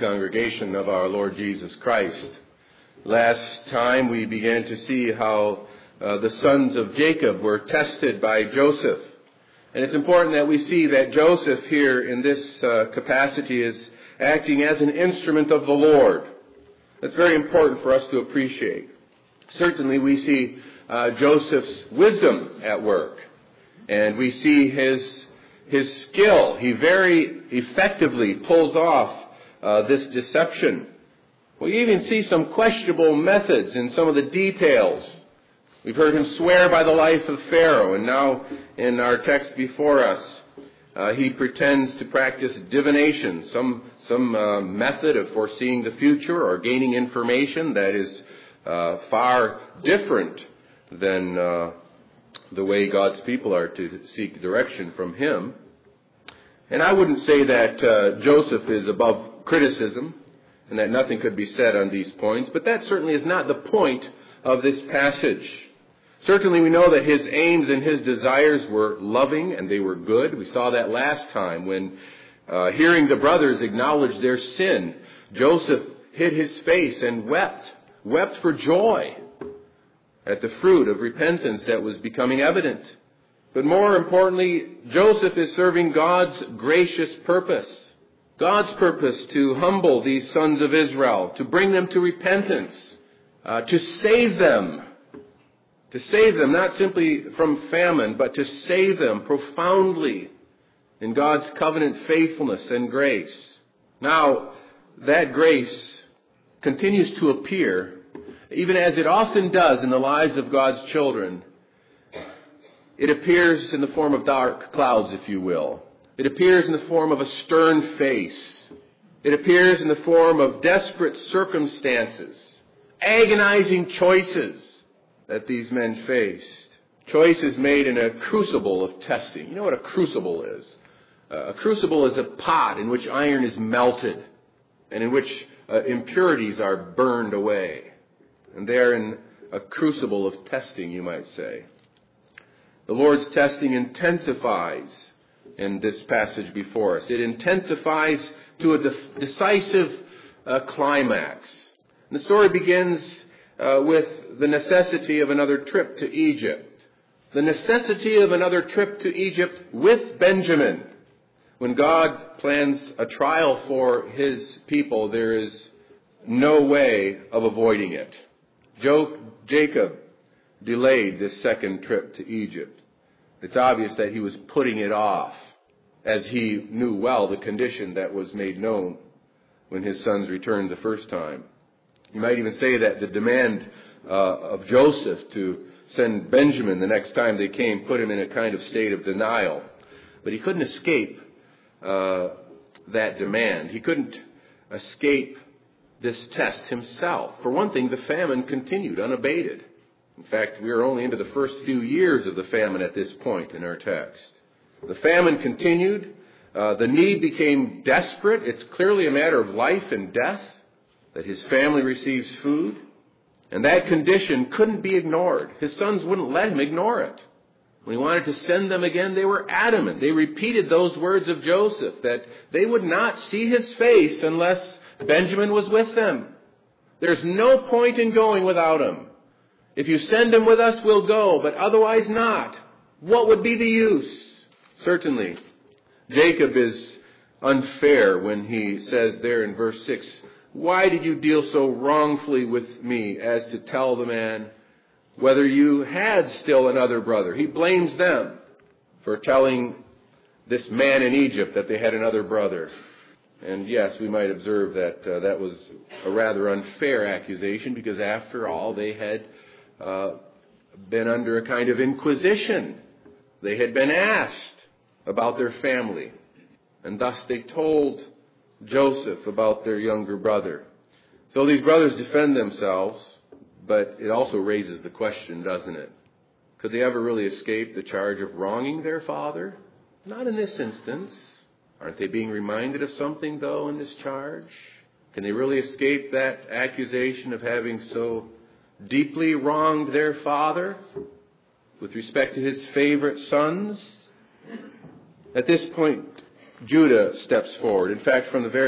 congregation of our Lord Jesus Christ. Last time we began to see how the sons of Jacob were tested by Joseph. And it's important that we see that Joseph here in this capacity is acting as an instrument of the Lord. That's very important for us to appreciate. Certainly we see Joseph's wisdom at work. And we see his skill. He very effectively pulls off this deception. We even see some questionable methods in some of the details. We've heard him swear by the life of Pharaoh, and now in our text before us, he pretends to practice divination, some method of foreseeing the future or gaining information that is far different than the way God's people are to seek direction from him. And I wouldn't say that Joseph is above criticism and that nothing could be said on these points, but that certainly is not the point of this passage. Certainly we know that his aims and his desires were loving and they were good. We saw that last time when, hearing the brothers acknowledge their sin, Joseph hid his face and wept for joy at the fruit of repentance that was becoming evident. But more importantly, Joseph is serving God's gracious purpose. God's purpose to humble these sons of Israel, to bring them to repentance, to save them. To save them not simply from famine, but to save them profoundly in God's covenant faithfulness and grace. Now, that grace continues to appear, even as it often does in the lives of God's children. It appears in the form of dark clouds, if you will. It appears in the form of a stern face. It appears in the form of desperate circumstances, agonizing choices that these men faced. Choices made in a crucible of testing. You know what a crucible is? A crucible is a pot in which iron is melted and in which impurities are burned away. And they're in a crucible of testing, you might say. The Lord's testing intensifies in this passage before us. It intensifies to a decisive climax. And the story begins with the necessity of another trip to Egypt. The necessity of another trip to Egypt with Benjamin. When God plans a trial for his people, there is no way of avoiding it. Jacob delayed this second trip to Egypt. It's obvious that he was putting it off, as he knew well the condition that was made known when his sons returned the first time. You might even say that the demand of Joseph to send Benjamin the next time they came put him in a kind of state of denial. But he couldn't escape that demand. He couldn't escape this test himself. For one thing, the famine continued unabated. In fact, we are only into the first few years of the famine at this point in our text. The famine continued. The need became desperate. It's clearly a matter of life and death that his family receives food. And that condition couldn't be ignored. His sons wouldn't let him ignore it. When he wanted to send them again, they were adamant. They repeated those words of Joseph, that they would not see his face unless Benjamin was with them. There's no point in going without him. If you send him with us, we'll go, but otherwise not. What would be the use? Certainly, Jacob is unfair when he says there in verse 6, "Why did you deal so wrongfully with me as to tell the man whether you had still another brother?" He blames them for telling this man in Egypt that they had another brother. And yes, we might observe that that was a rather unfair accusation, because after all, they had been under a kind of inquisition. They had been asked about their family, and thus they told Joseph about their younger brother. So these brothers defend themselves, but it also raises the question, doesn't it? Could they ever really escape the charge of wronging their father? Not in this instance. Aren't they being reminded of something, though, in this charge? Can they really escape that accusation of having so deeply wronged their father with respect to his favorite sons? At this point, Judah steps forward. In fact, from the very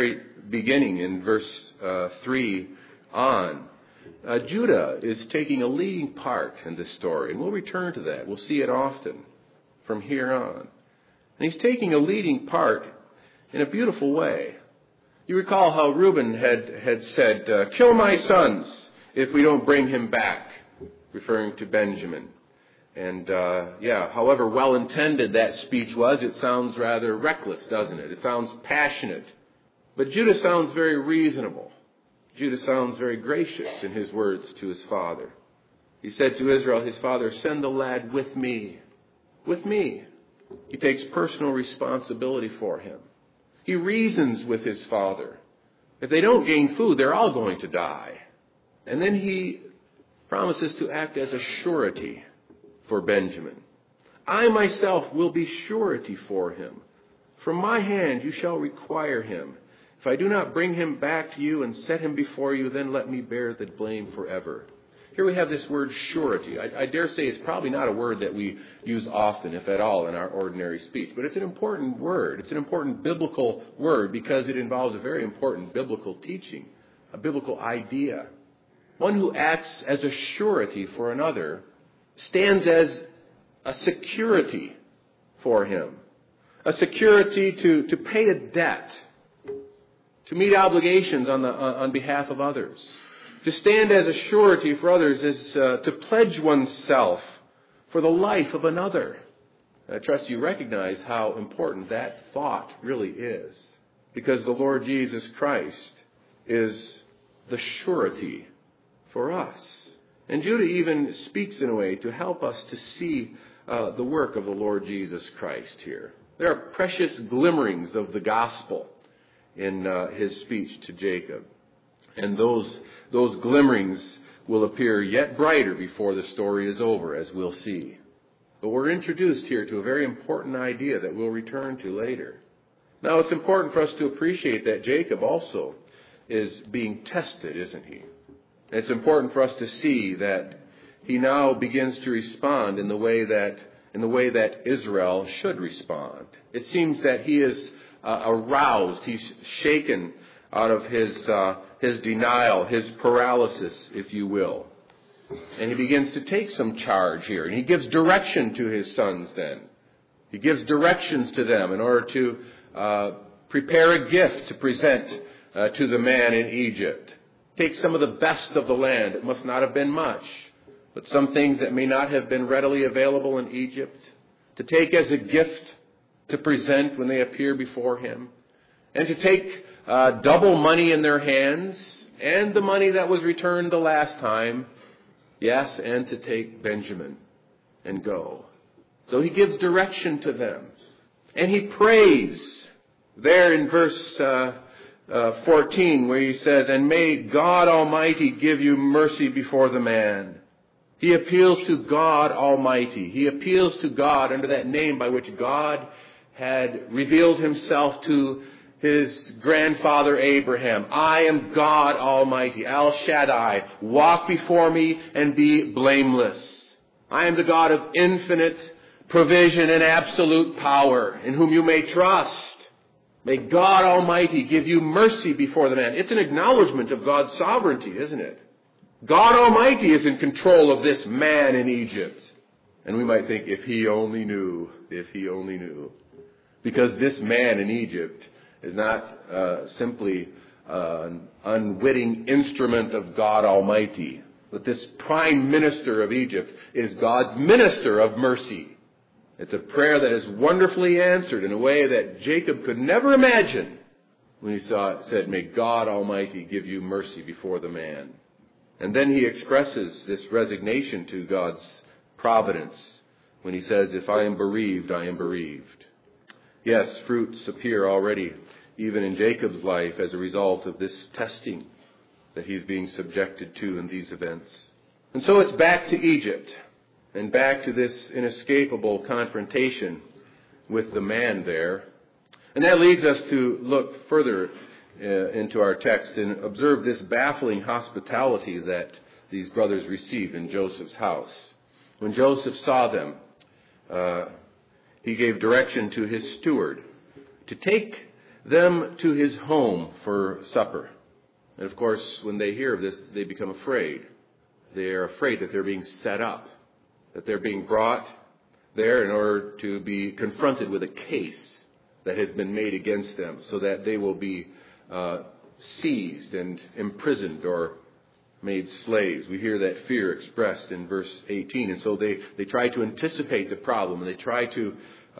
beginning in verse 3 on, Judah is taking a leading part in this story, and we'll return to that. We'll see it often from here on. And he's taking a leading part in a beautiful way. You recall how Reuben had said, kill my sons if we don't bring him back, referring to Benjamin. And however well-intended that speech was, it sounds rather reckless, doesn't it? It sounds passionate. But Judah sounds very reasonable. Judah sounds very gracious in his words to his father. He said to Israel, his father, send the lad with me. With me. He takes personal responsibility for him. He reasons with his father. If they don't gain food, they're all going to die. And then he promises to act as a surety for Benjamin. I myself will be surety for him. From my hand you shall require him. If I do not bring him back to you and set him before you, then let me bear the blame forever. Here we have this word surety. I dare say it's probably not a word that we use often, if at all, in our ordinary speech. But it's an important word. It's an important biblical word because it involves a very important biblical teaching, a biblical idea. One who acts as a surety for another stands as a security for him. A security to pay a debt, to meet obligations on behalf of others. To stand as a surety for others is to pledge oneself for the life of another. I trust you recognize how important that thought really is, because the Lord Jesus Christ is the surety for us. And Judah even speaks in a way to help us to see the work of the Lord Jesus Christ here. There are precious glimmerings of the gospel in his speech to Jacob. And those glimmerings will appear yet brighter before the story is over, as we'll see. But we're introduced here to a very important idea that we'll return to later. Now, it's important for us to appreciate that Jacob also is being tested, isn't he? And it's important for us to see that he now begins to respond in the way that Israel should respond. It seems that he is aroused. He's shaken out of his denial, his paralysis, if you will. And he begins to take some charge here. And he gives direction to his sons then. He gives directions to them in order to prepare a gift to present to the man in Egypt. Take some of the best of the land. It must not have been much, but some things that may not have been readily available in Egypt, to take as a gift to present when they appear before him, and to take double money in their hands, and the money that was returned the last time, yes, and to take Benjamin and go. So he gives direction to them, and he prays there in verse 14, where he says, and may God Almighty give you mercy before the man. He appeals to God Almighty. He appeals to God under that name by which God had revealed himself to his grandfather Abraham. I am God Almighty, El Shaddai. Walk before me and be blameless. I am the God of infinite provision and absolute power, in whom you may trust. May God Almighty give you mercy before the man. It's an acknowledgement of God's sovereignty, isn't it? God Almighty is in control of this man in Egypt. And we might think, if he only knew, if he only knew. Because this man in Egypt is not simply an unwitting instrument of God Almighty, but this prime minister of Egypt is God's minister of mercy. It's a prayer that is wonderfully answered in a way that Jacob could never imagine when he saw it said, may God Almighty give you mercy before the man. And then he expresses this resignation to God's providence when he says, if I am bereaved, I am bereaved. Yes, fruits appear already, even in Jacob's life, as a result of this testing that he's being subjected to in these events. And so it's back to Egypt, and back to this inescapable confrontation with the man there. And that leads us to look further into our text and observe this baffling hospitality that these brothers received in Joseph's house. When Joseph saw them, he gave direction to his steward to take them to his home for supper. And of course, when they hear of this, they become afraid. They are afraid that they're being set up, that they're being brought there in order to be confronted with a case that has been made against them, so that they will be seized and imprisoned or made slaves. We hear that fear expressed in verse 18. And so they try to anticipate the problem, and they try to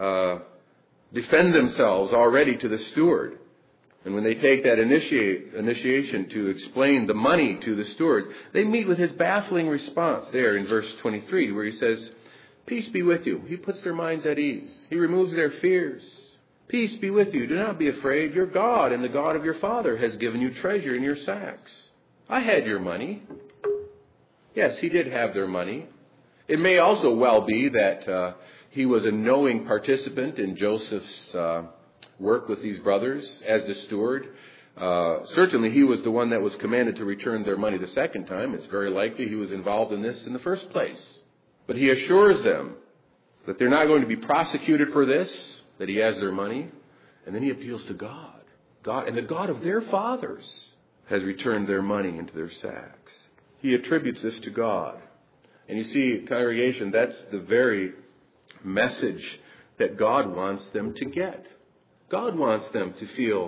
defend themselves already to the steward. And when they take that initiation to explain the money to the steward, they meet with his baffling response there in verse 23, where he says, "Peace be with you." He puts their minds at ease. He removes their fears. "Peace be with you. Do not be afraid. Your God and the God of your father has given you treasure in your sacks. I had your money." Yes, he did have their money. It may also well be that he was a knowing participant in Joseph's work with these brothers as the steward. Certainly he was the one that was commanded to return their money the second time. It's very likely he was involved in this in the first place. But he assures them that they're not going to be prosecuted for this, that he has their money. And then he appeals to God. God and the God of their fathers has returned their money into their sacks. He attributes this to God. And you see, congregation, that's the very message that God wants them to get. God wants them to feel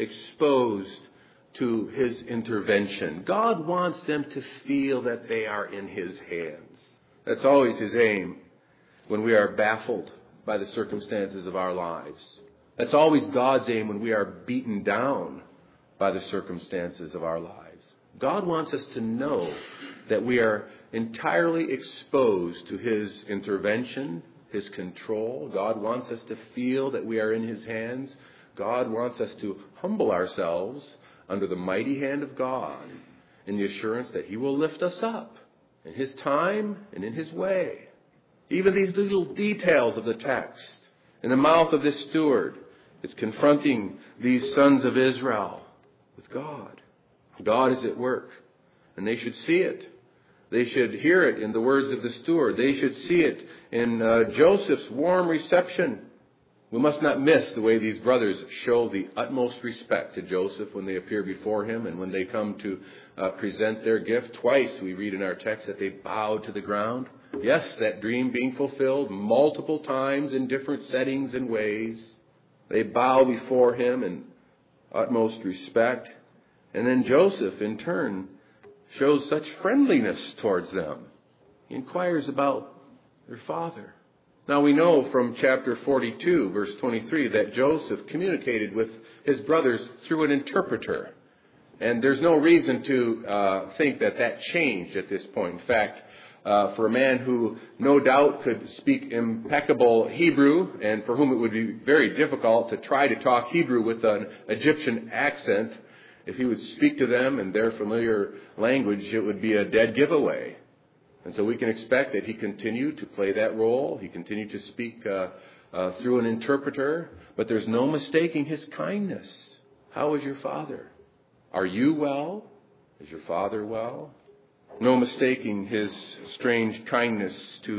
exposed to his intervention. God wants them to feel that they are in his hands. That's always his aim when we are baffled by the circumstances of our lives. That's always God's aim when we are beaten down by the circumstances of our lives. God wants us to know that we are entirely exposed to his intervention, his control. God wants us to feel that we are in his hands. God wants us to humble ourselves under the mighty hand of God in the assurance that he will lift us up in his time and in his way. Even these little details of the text, in the mouth of this steward, is confronting these sons of Israel with God. God is at work, and they should see it. They should hear it in the words of the steward. They should see it in Joseph's warm reception. We must not miss the way these brothers show the utmost respect to Joseph when they appear before him and when they come to present their gift. Twice we read in our text that they bowed to the ground. Yes, that dream being fulfilled multiple times in different settings and ways. They bow before him in utmost respect. And then Joseph, in turn, shows such friendliness towards them. He inquires about their father. Now we know from chapter 42, verse 23, that Joseph communicated with his brothers through an interpreter. And there's no reason to think that that changed at this point. In fact, for a man who no doubt could speak impeccable Hebrew, and for whom it would be very difficult to try to talk Hebrew with an Egyptian accent, if he would speak to them in their familiar language, it would be a dead giveaway. And so we can expect that he continued to play that role. He continued to speak through an interpreter. But there's no mistaking his kindness. How is your father? Are you well? Is your father well? No mistaking his strange kindness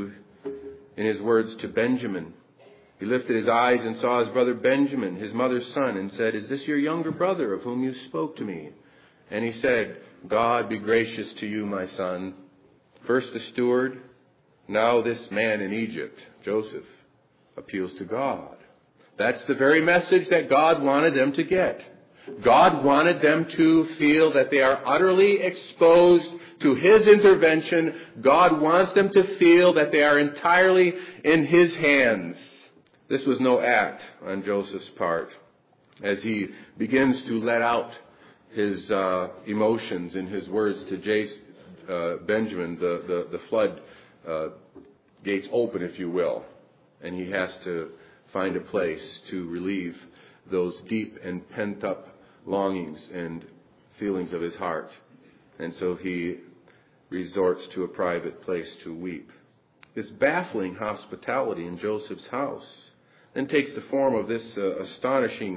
in his words to Benjamin. He lifted his eyes and saw his brother Benjamin, his mother's son, and said, "Is this your younger brother of whom you spoke to me?" And he said, "God be gracious to you, my son." First the steward, now this man in Egypt, Joseph, appeals to God. That's the very message that God wanted them to get. God wanted them to feel that they are utterly exposed to his intervention. God wants them to feel that they are entirely in his hands. This was no act on Joseph's part as he begins to let out his emotions in his words to Benjamin. The flood gates open, if you will, and he has to find a place to relieve those deep and pent-up longings and feelings of his heart. And so he resorts to a private place to weep. This baffling hospitality in Joseph's house then takes the form of this astonishing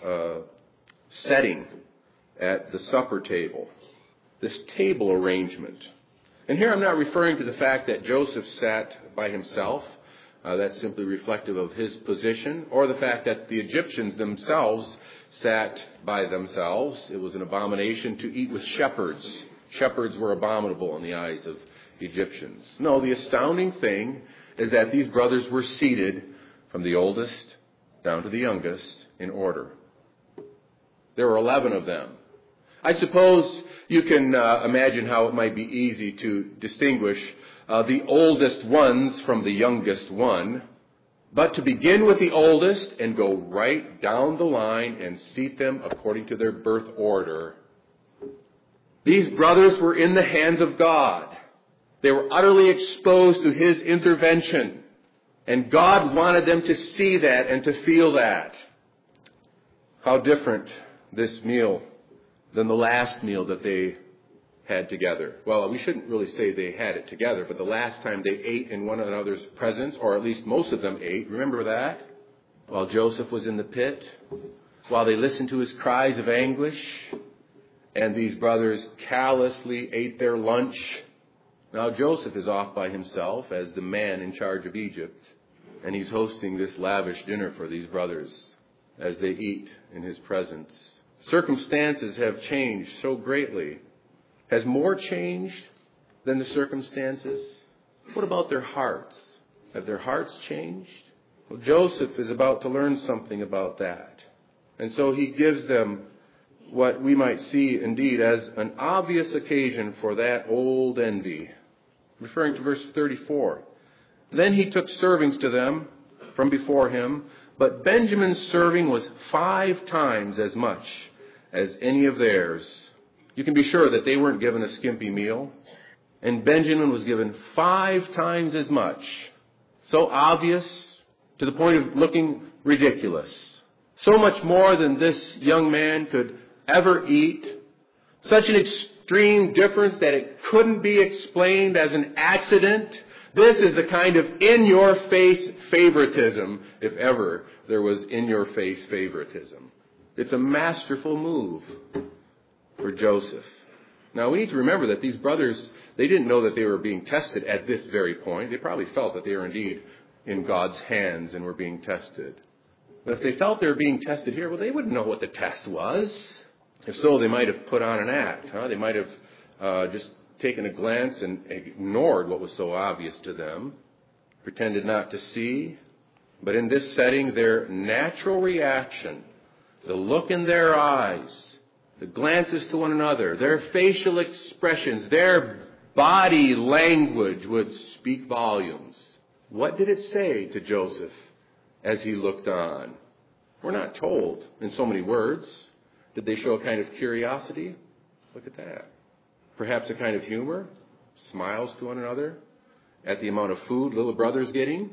setting at the supper table, this table arrangement. And here I'm not referring to the fact that Joseph sat by himself. That's simply reflective of his position, or the fact that the Egyptians themselves sat by themselves. It was an abomination to eat with shepherds. Shepherds were abominable in the eyes of Egyptians. No, the astounding thing is that these brothers were seated from the oldest down to the youngest in order. There were 11 of them. I suppose you can imagine how it might be easy to distinguish the oldest ones from the youngest one. But to begin with the oldest and go right down the line and seat them according to their birth order. These brothers were in the hands of God. They were utterly exposed to his intervention. And God wanted them to see that and to feel that. How different this meal than the last meal that they had together. Well, we shouldn't really say they had it together, but the last time they ate in one another's presence, or at least most of them ate, remember that? While Joseph was in the pit, while they listened to his cries of anguish, and these brothers callously ate their lunch. Now Joseph is off by himself as the man in charge of Egypt, and he's hosting this lavish dinner for these brothers as they eat in his presence. Circumstances have changed so greatly. Has more changed than the circumstances? What about their hearts? Have their hearts changed? Well, Joseph is about to learn something about that. And so he gives them what we might see indeed as an obvious occasion for that old envy. Referring to verse 34. Then he took servings to them from before him, but Benjamin's serving was 5 times as much as any of theirs. You can be sure that they weren't given a skimpy meal. And Benjamin was given 5 times as much. So obvious to the point of looking ridiculous. So much more than this young man could ever eat. Such an extreme difference that it couldn't be explained as an accident. This is the kind of in-your-face favoritism, if ever there was in-your-face favoritism. It's a masterful move for Joseph. Now, we need to remember that these brothers, they didn't know that they were being tested at this very point. They probably felt that they were indeed in God's hands and were being tested. But if they felt they were being tested here, well, they wouldn't know what the test was. If so, they might have put on an act. They might have just taken a glance and ignored what was so obvious to them, pretended not to see. But in this setting, their natural reaction, the look in their eyes, the glances to one another, their facial expressions, their body language would speak volumes. What did it say to Joseph as he looked on? We're not told in so many words. Did they show a kind of curiosity? Look at that. Perhaps a kind of humor? Smiles to one another at the amount of food little brother's getting?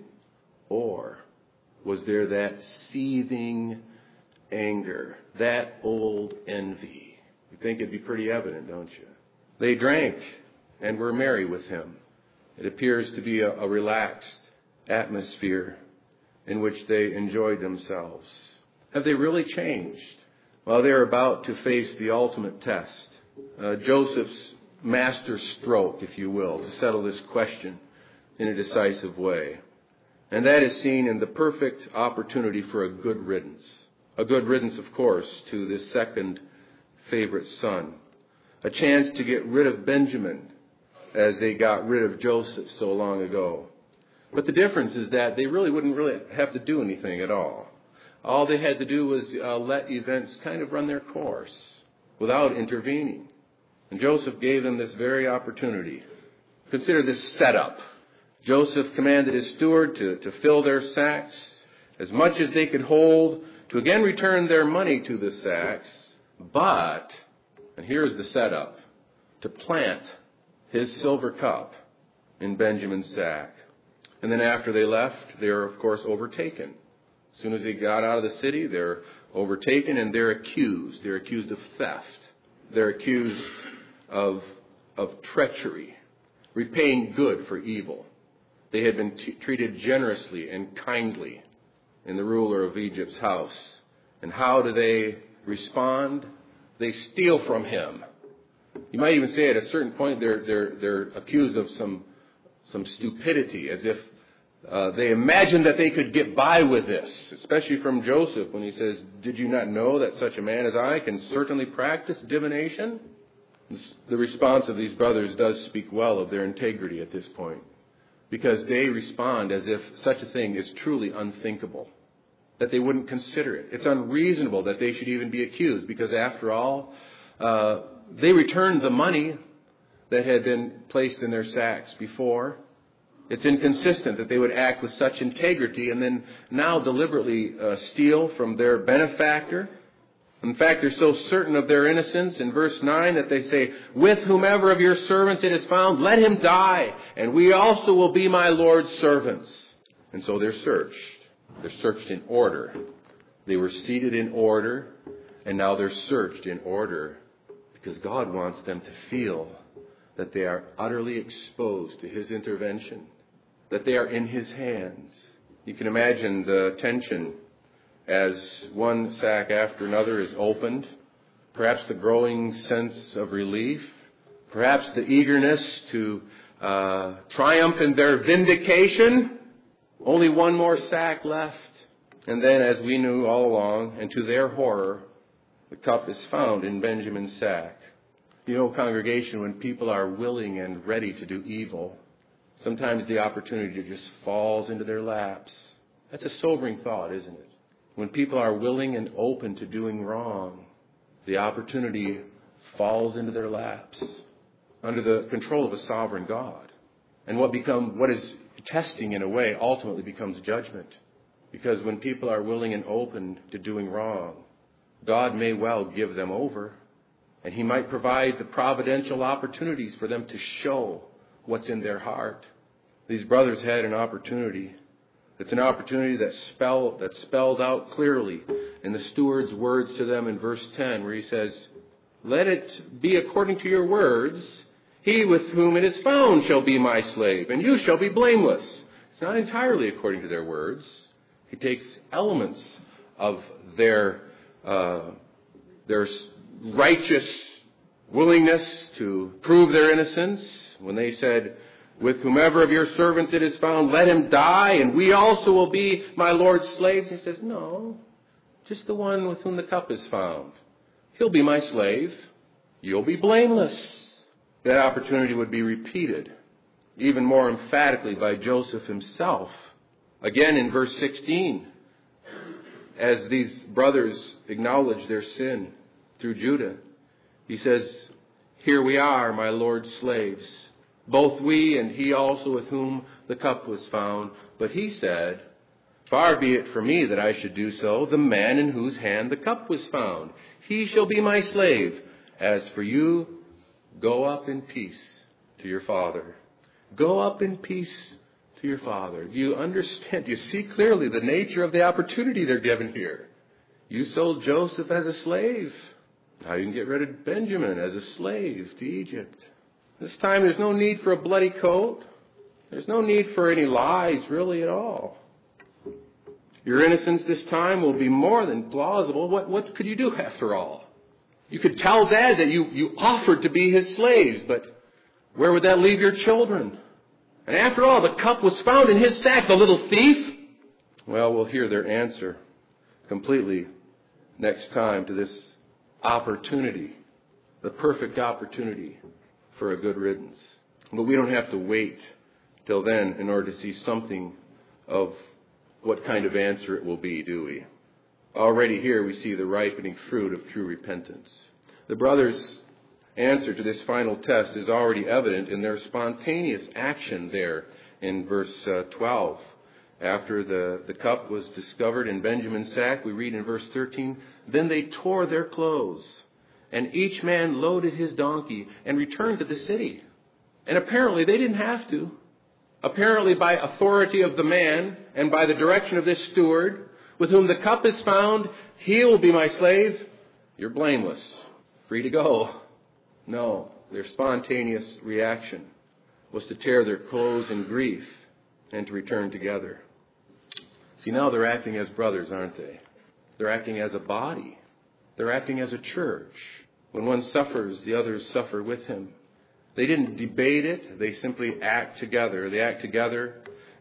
Or was there that seething anger, that old envy? You think it'd be pretty evident, don't you? They drank and were merry with him. It appears to be a relaxed atmosphere in which they enjoyed themselves. Have they really changed? Well, they're about to face the ultimate test. Joseph's master stroke, if you will, to settle this question in a decisive way. And that is seen in the perfect opportunity for a good riddance. A good riddance, of course, to this second favorite son. A chance to get rid of Benjamin as they got rid of Joseph so long ago. But the difference is that they wouldn't have to do anything at all. All they had to do was let events kind of run their course without intervening. And Joseph gave them this very opportunity. Consider this setup. Joseph commanded his steward to fill their sacks as much as they could hold, to again return their money to the sacks, but, and here's the setup, to plant his silver cup in Benjamin's sack. And then after they left, they are, of course, overtaken. As soon as they got out of the city, they're overtaken and they're accused. They're accused of theft. They're accused of treachery, repaying good for evil. They had been treated generously and kindly in the ruler of Egypt's house. And how do they respond? They steal from him. You might even say at a certain point they're accused of some stupidity, as if They imagined that they could get by with this, especially from Joseph when he says, "Did you not know that such a man as I can certainly practice divination?" The response of these brothers does speak well of their integrity at this point, because they respond as if such a thing is truly unthinkable, that they wouldn't consider it. It's unreasonable that they should even be accused, because after all, they returned the money that had been placed in their sacks before. It's inconsistent that they would act with such integrity and then now deliberately steal from their benefactor. In fact, they're so certain of their innocence in verse 9 that they say, "With whomever of your servants it is found, let him die, and we also will be my Lord's servants." And so they're searched. They're searched in order. They were seated in order, and now they're searched in order, because God wants them to feel that they are utterly exposed to His intervention, that they are in His hands. You can imagine the tension as one sack after another is opened, perhaps the growing sense of relief, perhaps the eagerness to triumph in their vindication. Only one more sack left. And then, as we knew all along, and to their horror, the cup is found in Benjamin's sack. You know, congregation, when people are willing and ready to do evil, sometimes the opportunity just falls into their laps. That's a sobering thought, isn't it? When people are willing and open to doing wrong, the opportunity falls into their laps under the control of a sovereign God. And what is testing in a way ultimately becomes judgment. Because when people are willing and open to doing wrong, God may well give them over. And He might provide the providential opportunities for them to show what's in their heart. These brothers had an opportunity. It's an opportunity that's spelled out clearly in the steward's words to them in verse 10, where he says, "Let it be according to your words. He with whom it is found shall be my slave, and you shall be blameless." It's not entirely according to their words. He takes elements of their righteous willingness to prove their innocence when they said, "With whomever of your servants it is found, let him die, and we also will be my Lord's slaves." He says, "No, just the one with whom the cup is found. He'll be my slave. You'll be blameless." That opportunity would be repeated even more emphatically by Joseph himself. Again in verse 16, as these brothers acknowledge their sin through Judah, he says, "Here we are, my Lord's slaves, both we and he also with whom the cup was found." But he said, "Far be it from me that I should do so. The man in whose hand the cup was found, he shall be my slave. As for you, go up in peace to your father." Go up in peace to your father. Do you understand? Do you see clearly the nature of the opportunity they're given here? You sold Joseph as a slave. Now you can get rid of Benjamin as a slave to Egypt. This time there's no need for a bloody coat. There's no need for any lies really at all. Your innocence this time will be more than plausible. What could you do after all? You could tell Dad that you offered to be his slaves, but where would that leave your children? And after all, the cup was found in his sack, the little thief. Well, we'll hear their answer completely next time to this opportunity, the perfect opportunity for a good riddance. But we don't have to wait till then in order to see something of what kind of answer it will be, do we? Already here we see the ripening fruit of true repentance. The brothers' answer to this final test is already evident in their spontaneous action there in verse 12. After the cup was discovered in Benjamin's sack, we read in verse 13, "Then they tore their clothes, and each man loaded his donkey and returned to the city." And apparently they didn't have to. Apparently by authority of the man and by the direction of this steward, with whom the cup is found, "He will be my slave," you're blameless, free to go. No, their spontaneous reaction was to tear their clothes in grief and to return together. See, now they're acting as brothers, aren't they? They're acting as a body. They're acting as a church. When one suffers, the others suffer with him. They didn't debate it. They simply act together. They act together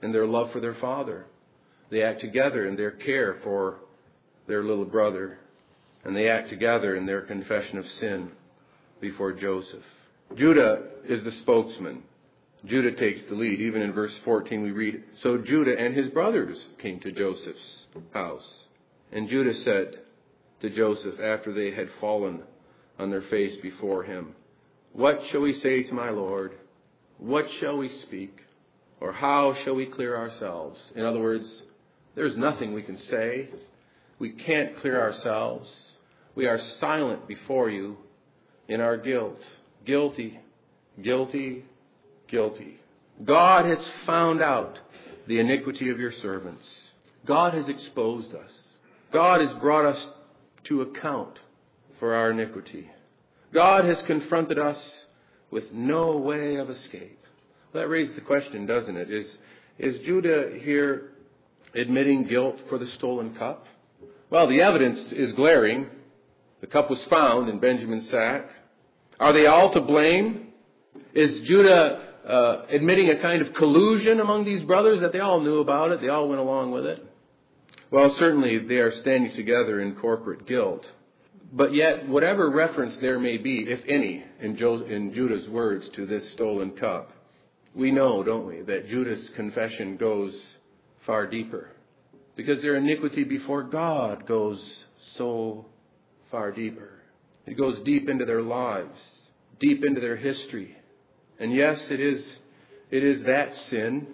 in their love for their father. They act together in their care for their little brother. And they act together in their confession of sin before Joseph. Judah is the spokesman. Judah takes the lead. Even in verse 14 we read, "So Judah and his brothers came to Joseph's house. And Judah said to Joseph after they had fallen on their face before him, 'What shall we say to my Lord? What shall we speak? Or how shall we clear ourselves?'" In other words, there's nothing we can say. We can't clear ourselves. We are silent before you in our guilt. Guilty, guilty, guilty. God has found out the iniquity of your servants. God has exposed us. God has brought us to account for our iniquity. God has confronted us with no way of escape. Well, that raises the question, doesn't it? Is Judah here admitting guilt for the stolen cup? Well, the evidence is glaring. The cup was found in Benjamin's sack. Are they all to blame? Is Judah admitting a kind of collusion among these brothers that they all knew about it? They all went along with it? Well, certainly they are standing together in corporate guilt. But yet, whatever reference there may be, if any, in Judah's words to this stolen cup, we know, don't we, that Judah's confession goes far deeper. Because their iniquity before God goes so far deeper. It goes deep into their lives, deep into their history. And yes, it is that sin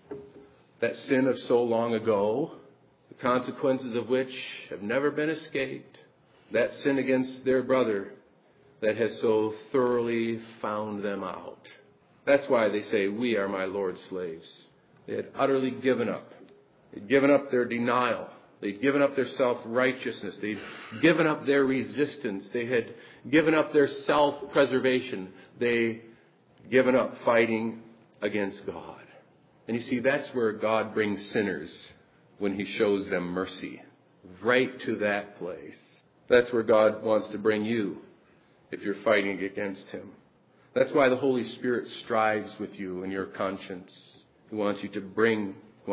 of so long ago, the consequences of which have never been escaped, that sin against their brother that has so thoroughly found them out. That's why they say, "We are my Lord's slaves." They had utterly given up. They'd given up their denial. They'd given up their self-righteousness. They'd given up their resistance. They had given up their self-preservation. They'd given up fighting against God. And you see, that's where God brings sinners when He shows them mercy. Right to that place. That's where God wants to bring you if you're fighting against Him. That's why the Holy Spirit strives with you in your conscience. He wants to bring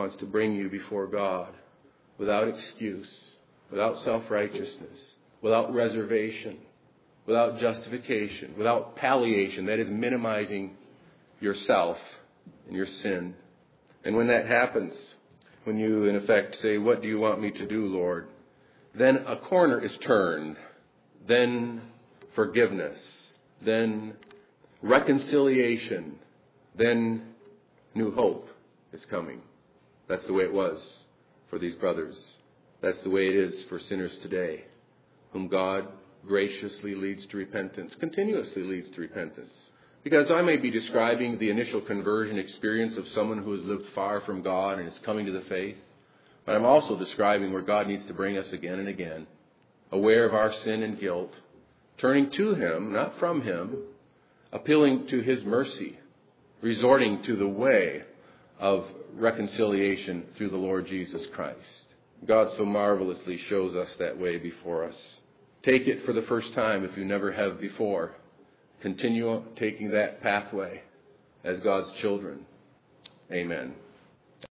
you before God without excuse, without self-righteousness, without reservation, without justification, without palliation, that is minimizing yourself and your sin. And when that happens, when you in effect say, "What do you want me to do, Lord?" then a corner is turned, then forgiveness, then reconciliation, then new hope is coming. That's the way it was for these brothers. That's the way it is for sinners today, whom God graciously leads to repentance, continuously leads to repentance. Because I may be describing the initial conversion experience of someone who has lived far from God and is coming to the faith, but I'm also describing where God needs to bring us again and again, aware of our sin and guilt, turning to Him, not from Him, appealing to His mercy, resorting to the way of reconciliation through the Lord Jesus Christ. God so marvelously shows us that way before us. Take it for the first time if you never have before. Continue taking that pathway as God's children. Amen.